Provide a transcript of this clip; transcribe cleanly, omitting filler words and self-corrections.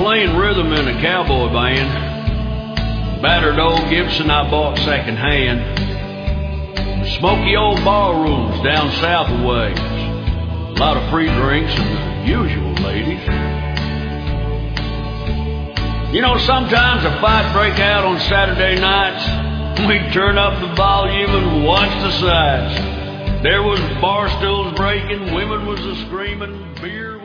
playing rhythm in a cowboy band. Battered old Gibson I bought secondhand. Smoky old ballrooms down south a ways. A lot of free drinks and the usual ladies. You know, sometimes a fight break out on Saturday nights. We'd turn up the volume and watch the sights. There was bar stools breaking, women was a screaming, beer